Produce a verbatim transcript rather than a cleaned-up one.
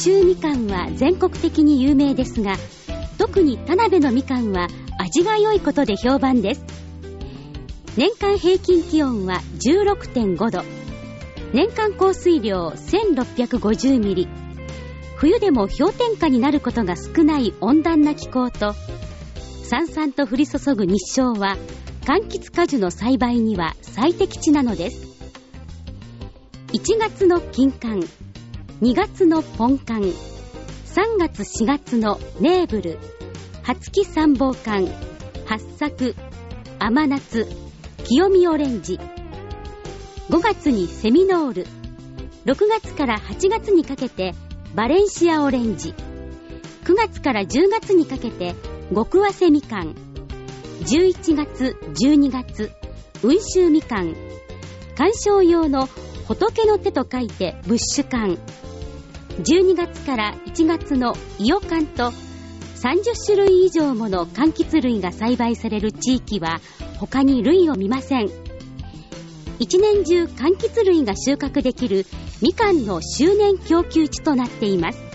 州みかんは全国的に有名ですが、特に田辺のみかんは味が良いことで評判です。年間平均気温は じゅうろくてんごど、年間降水量せんろっぴゃくごじゅうミリ、冬でも氷点下になることが少ない温暖な気候と、さんさんと降り注ぐ日照は柑橘果樹の栽培には最適地なのです。いちがつの金柑、にがつのポン柑、さんがつしがつのネーブル、はつき三宝柑、八朔、甘夏、清見オレンジ、ごがつにセミノール、ろくがつからはちがつにかけてバレンシアオレンジ、くがつからじゅうがつにかけて極早生みかん、じゅういちがつ、じゅうにがつ温州みかん、観賞用の仏の手と書いてブッシュ柑、じゅうにがつからいちがつの伊予柑とさんじゅっしゅるい以上もの柑橘類が栽培される地域は他に類を見ません。一年中柑橘類が収穫できるみかんの周年供給地となっています。